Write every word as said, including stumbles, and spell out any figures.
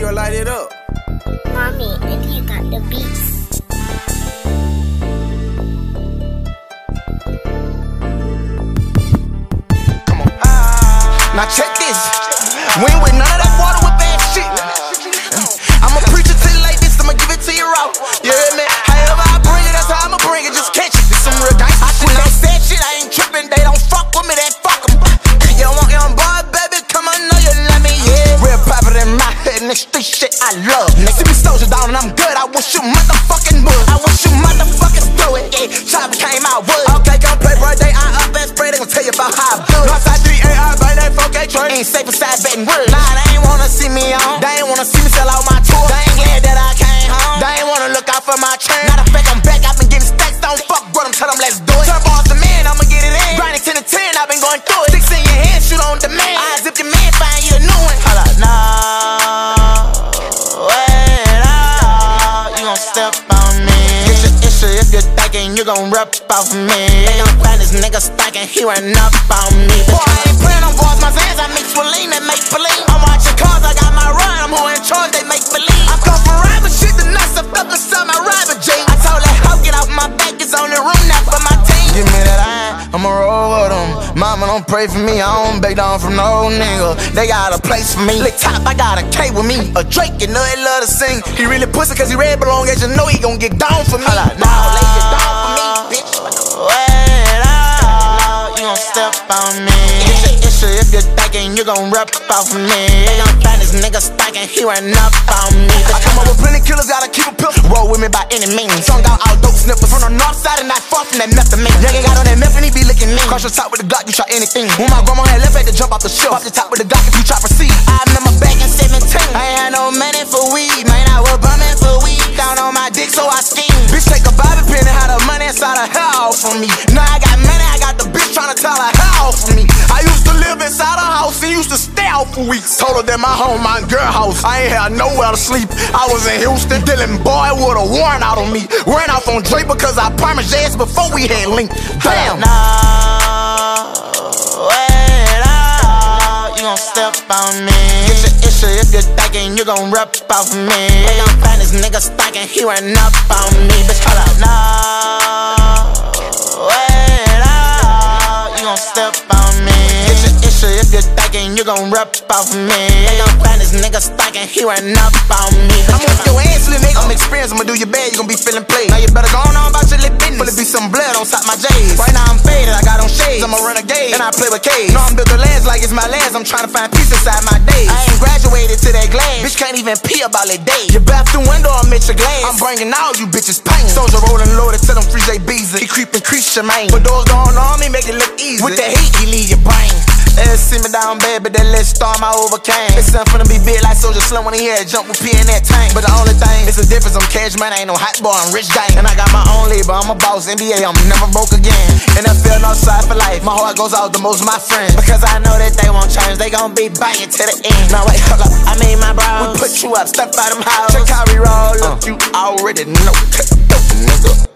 you'll light it up. Mommy, and you got the beats. Come on. Ah. Now check this. We ain't with none of that water with bad shit. I'ma preach it to you like this, I'ma give it to you raw. You hear me? However I bring it, that's how I'ma bring it. Just catch it. This some real gangsta shit. When I said shit, I ain't tripping. They don't fuck with me, then fuck them. You want young boy, baby? Come on, know you love me, yeah. Real private in my head, and this street shit I love. Next to me soldier down and I'm good. I wish you motherfucking would. I wish you motherfuckers do it, yeah. Chopper came out wood. Okay, come play birthday, I up and spray. They gon' tell you about how I do it. Northside three A I, by that four K train. Ain't safe beside Baton Rouge. Nah, they ain't wanna see me on. They ain't wanna see me sell out my tour. They ain't glad that I came home. They ain't wanna look out for my train. Not a fact, I'm back. I've been getting stacks. Don't fuck with them, tell them let's do it. Turn boss the man, I'ma get it in. Grinding ten to ten, I've been going through it. Six in your hand, shoot on demand. I zip your man, find you a new one. Hold up, no, wait up. You gon' step on me. It's your issue if you're thinking you gon' rip off me. They gon' find this nigga stinking, he ran up on me. Boy, I ain't playing on boss, my hands, I mix with lean and make believe. I'm watching cars, I got my run, I'm who in charge, they make believe. I come from rhyme and shit, the nuts up up inside my rival jeans. I told that hoe, get off my back, it's on the room, not for my team. Give me that iron, I'ma roll with them. Mama don't pray for me, I don't beg down from no nigga. They got a place for me. Lick top, I got a K with me. A Drake, you know he love to sing. He really pussy cause he red belong, as you know he gon' get down for me. Hold up, now lay it down for me, bitch. Wait up, you gon' step on me. It's your issue if you're thinking you gon' rip off me. They gon' find this nigga stinking, he ran up on me. I come up with plenty killers, gotta keep a pistol. Roll with me by any means. Sung out all dope snippers from the north side and not far from that methamphetamine. Nigga got on that meth and he be licking me. Cross your top with the Glock, you try anything. When my grandma had left, had to jump off the shelf. Off the top with the Glock if you try to proceed. I remember back in seventeen, I ain't had no money for weed. Man, I was bumming for weed. Down on my dick, so I scheme. Bitch, take a bobby pin and had the money inside her hair off for me. Now I got money, I got the bitch tryna tell her hair off for me. I used to live inside her house and used to stay out for weeks. Told her that my home, my girl house, I ain't had nowhere to sleep. I was in Houston, dealing boy with a warrant out on me. Ran off on Drake because I promised ass before we had linked. Damn. No, wait up, you gon' step on me. It's your issue if you're thinking you gon' rip off me. They gon' find this nigga stinking, he ran up on me. Bitch, hold up, no, wait up, you gon' step on me. It's your issue if you're thinking you gon' rip off me. They gon' find this nigga stinking, he ran up on me. I'm with your ass, little nigga. I'm experienced, I'ma do your bad, you gon' be feeling played. Now you better go on about your little business. Will it be some blood on top my J's? Right now I'm faded, I got on shades. I'm a renegade, and I play with K's. Know I'm built the lands like it's my lands. I'm trying to find peace inside my days. I ain't graduated to that glass. Bitch can't even pee about it day. Your bathroom window, I'm at your glass. I'm bringing all you bitches pain. Soldier rolling loaded, tell them free J B's. He creep increase your main. But doors going on me, make it look easy. With the heat, he leave your brain. They see me down bad, but that last storm I overcame. It's something finna be big like Soldier Slim when he had jump with P in that tank. But the only thing, it's a difference, I'm cash man, I ain't no hot boy, I'm rich gang. And I got my own label, I'm a boss, N B A, I'm never broke again. And I feel no side for life, my heart goes out the most my friends. Because I know that they won't change, they gon' be banging to the end. Now wait, hold up, I mean my bros, we put you up, step out them house. Check how we roll up, uh. You already know, nigga.